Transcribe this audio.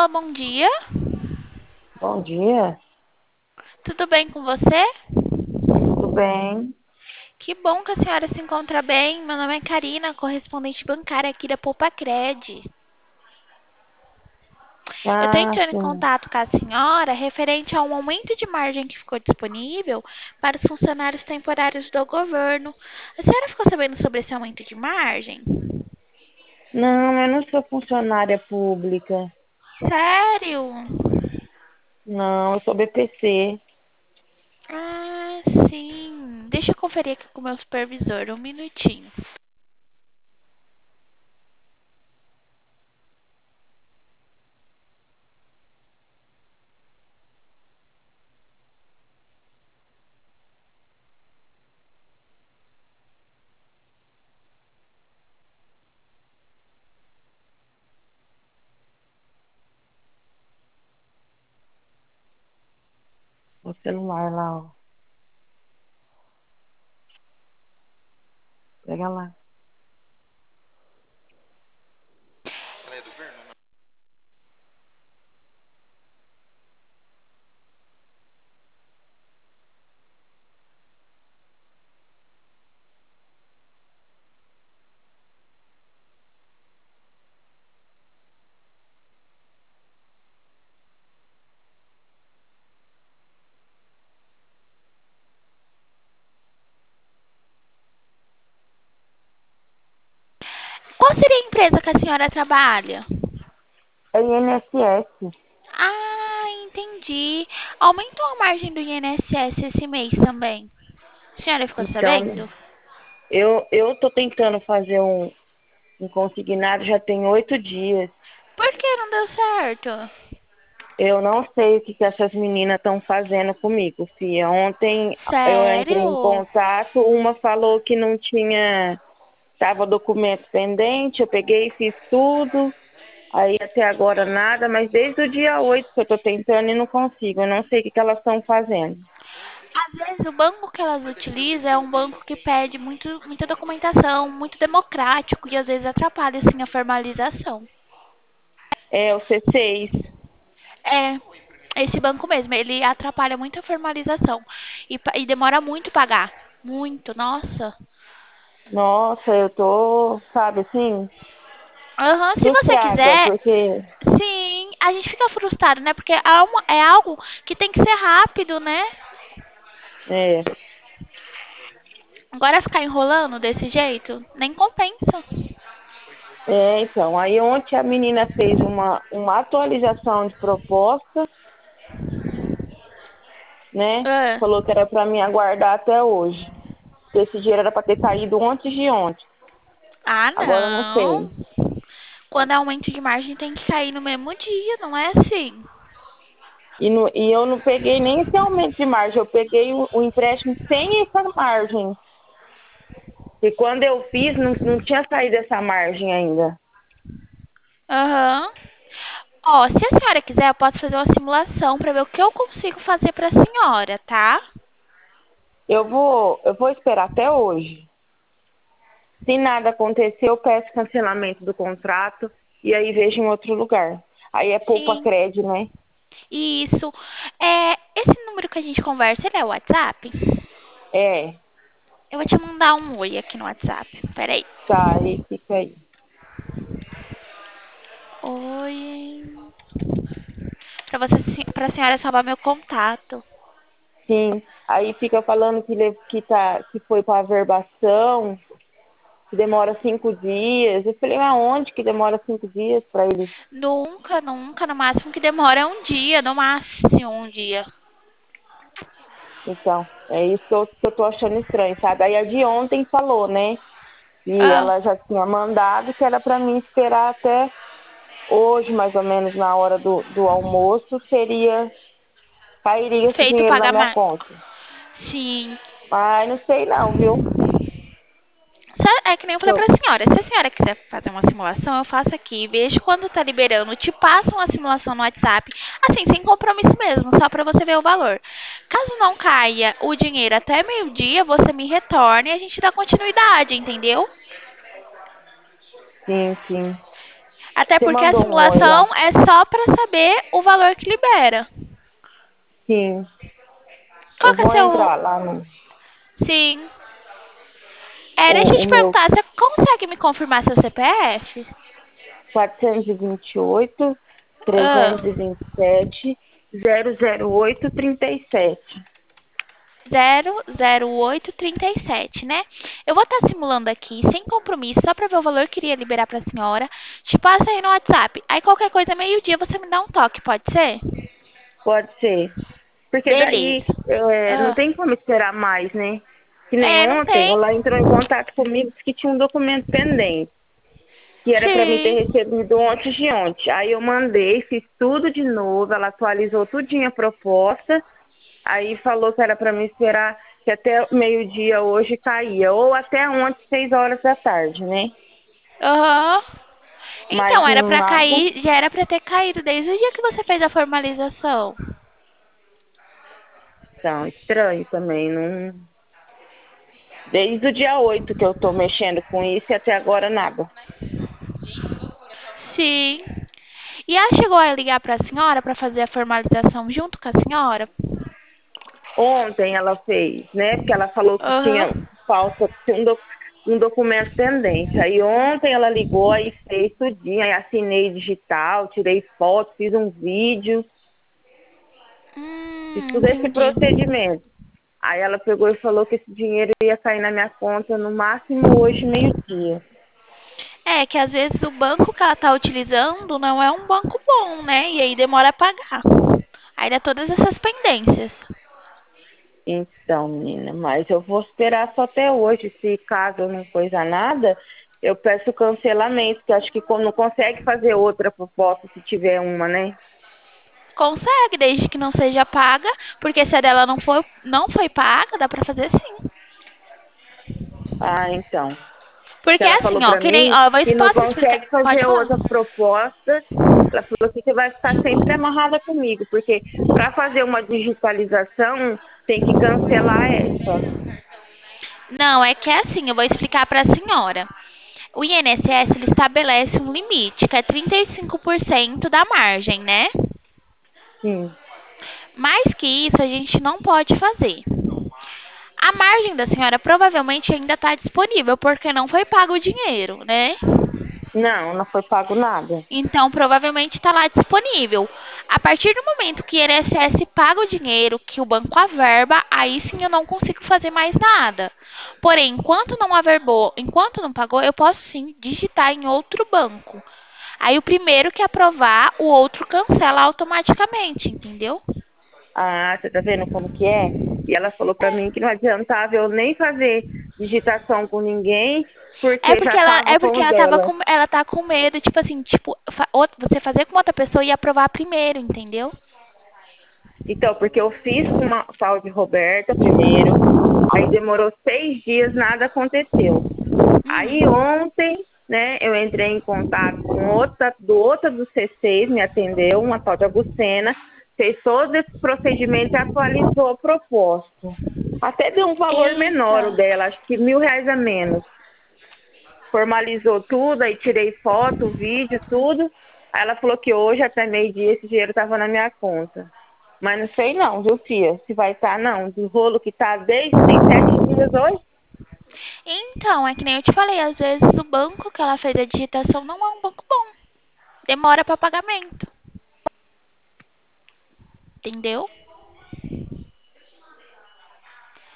Alô, bom dia. Bom dia, Tudo bem com você? tudo bem? Que bom que a senhora se encontra bem. Meu nome é Karina, correspondente bancária aqui da Poupa-Cred. Eu estou Ah, entrando em sim. contato com a senhora referente a um aumento de margem que ficou disponível para os funcionários temporários do governo. A senhora ficou sabendo sobre esse aumento de margem? Não, eu não sou funcionária pública. Sério? Não, eu sou BPC. Ah, sim. Deixa eu conferir aqui com o meu supervisor, um minutinho. O celular lá, ó. Pega lá. Qual seria a empresa que a senhora trabalha? É INSS. Ah, entendi. Aumentou a margem do INSS esse mês também. A senhora ficou Então, sabendo? eu tô tentando fazer um consignado já tem 8 dias. Por que não deu certo? Eu não sei o que que essas meninas estão fazendo comigo, Fia. Ontem eu entrei em Sério? contato, uma falou que não tinha, tava documento pendente, eu peguei e fiz tudo. Aí até agora nada, mas desde o dia 8 que eu tô tentando e não consigo. Eu não sei o que que elas estão fazendo. Às vezes o banco que elas utilizam é um banco que pede muita documentação, muito democrático e às vezes atrapalha assim a formalização. É o C6. É, esse banco mesmo, ele atrapalha muito a formalização e demora muito pagar. Muito, nossa. Nossa, eu tô, sabe, assim, Aham, se você frustrada, quiser, porque sim, a gente fica frustrado, né? Porque é algo que tem que ser rápido, né? é, Agora ficar enrolando desse jeito, nem compensa. então, aí ontem a menina fez uma atualização de proposta, né? Ah, Falou que era para mim aguardar até hoje. Esse dinheiro era para ter caído antes de ontem. ah, Agora eu não não. sei. Quando é aumento de margem tem que cair no mesmo dia, não é assim? E eu não peguei nem esse aumento de margem, eu peguei o empréstimo sem essa margem. E quando eu fiz, não tinha saído essa margem ainda. Aham. Ó, se a senhora quiser, eu posso fazer uma simulação para ver o que eu consigo fazer para a senhora, tá? Eu vou esperar até hoje. Se nada acontecer, eu peço cancelamento do contrato e aí vejo em outro lugar. Aí é poupa Sim. crédito, né? Isso. É, esse número que a gente conversa, ele é o WhatsApp? É, Eu vou te mandar um oi aqui no WhatsApp. Peraí. tá, aí fica aí. Oi. Pra senhora salvar meu contato. Sim, aí fica falando que foi para averbação, que demora 5 dias. Eu falei, aonde que demora 5 dias para eles? Nunca, nunca. No máximo que demora é um dia. No máximo um dia. Então, é isso que eu tô achando estranho, sabe? Aí a de ontem falou, né? E Ah, ela já tinha mandado que era para mim esperar até hoje, mais ou menos na hora do almoço, cairia esse feito dinheiro na minha pagamento. conta. Sim. Mas não sei não, viu? É que nem eu falei Eu- pra senhora. Se a senhora quiser fazer uma simulação, eu faço aqui. Vejo quando tá liberando. Te passo uma simulação no WhatsApp. Assim, sem compromisso mesmo, só pra você ver o valor. Caso não caia o dinheiro até meio-dia, você me retorna e a gente dá continuidade, entendeu? Sim, sim. Até Você porque a mandou um oi lá. simulação é só para saber o valor que libera. Sim, Qual eu que é vou seu... entrar lá no Sim. Deixa eu o te meu perguntar, você consegue me confirmar seu CPF? 428 Ah, 327 00837. 00837, né? Eu vou estar simulando aqui, sem compromisso, só para ver o valor que iria liberar para a senhora. Te passa aí no WhatsApp. Aí qualquer coisa, meio-dia, você me dá um toque, pode ser? Pode ser. Porque daí Beleza. não Ah, tem como esperar mais, né? Que nem não ontem, tem? ela entrou em contato comigo, disse que tinha um documento pendente, que era para mim ter Sim. recebido ontem de ontem. Aí eu mandei, fiz tudo de novo, ela atualizou tudinho a proposta, aí falou que era para mim esperar que até meio-dia hoje caía, ou até ontem, 6 horas da tarde, né? Aham. Mas Então, era pra nada, cair, já era pra ter caído desde o dia que você fez a formalização. tão estranho também, não. Desde o dia 8 que eu tô mexendo com isso e até agora nada. Sim. E ela chegou a ligar pra senhora pra fazer a formalização junto com a senhora? Ontem ela fez, né? Porque ela falou que Aham. tinha falta, tinha um documento pendente. Aí ontem ela ligou, aí fez tudinho, aí assinei digital, tirei foto, fiz um vídeo, fiz tudo esse Entendi. procedimento. Aí ela pegou e falou que esse dinheiro ia cair na minha conta no máximo hoje, meio-dia. É que às vezes o banco que ela tá utilizando não é um banco bom, né? E aí demora a pagar. Aí dá todas essas pendências. Então, menina, mas eu vou esperar só até hoje. Se caso eu não coisa nada, eu peço cancelamento, que acho que não consegue fazer outra proposta se tiver uma, né? Consegue, desde que não seja paga, porque se a dela não foi paga, dá pra fazer sim. Ah, então. Porque Ela assim, falou ó, pra que nem, mim ó, que não posso explicar? consegue Pode fazer falar. outra proposta. Ela falou que você vai ficar sempre amarrada comigo, porque para fazer uma digitalização tem que cancelar essa. Não, é que é assim, eu vou explicar pra senhora. O INSS ele estabelece um limite, que é 35% da margem, né? Sim. Mais que isso, a gente não pode fazer. A margem da senhora provavelmente ainda está disponível, porque não foi pago o dinheiro, né? Não, não foi pago nada. Então, provavelmente está lá disponível. A partir do momento que o INSS paga o dinheiro, que o banco averba, aí sim eu não consigo fazer mais nada. Porém, enquanto não averbou, enquanto não pagou, eu posso sim digitar em outro banco. Aí o primeiro que aprovar, o outro cancela automaticamente, entendeu? Ah, você tá vendo como que é? E ela falou pra mim que não adiantava eu nem fazer digitação com ninguém, É porque já porque ela, tava é com porque o ela tava dela. com, ela tá com medo, tipo assim, tipo, você fazer com outra pessoa e aprovar primeiro, entendeu? Então, porque eu fiz com uma tal de Roberta primeiro, aí demorou 6 dias, nada aconteceu. Aí Hum, ontem, né, eu entrei em contato com outra do C6, me atendeu, uma tal de Agostena, fez todo esse procedimento e atualizou a proposta. Até deu um valor menor eita. o dela, acho que R$ 1.000 a menos. Formalizou tudo, aí tirei foto, vídeo, tudo. Aí ela falou que hoje, até meio-dia, esse dinheiro estava na minha conta. Mas não sei não, viu, filha? Se vai estar, não. Do rolo que tá desde... Tem 7 dias hoje? Então, é que nem eu te falei, às vezes o banco que ela fez a digitação não é um banco bom. Demora para pagamento, entendeu?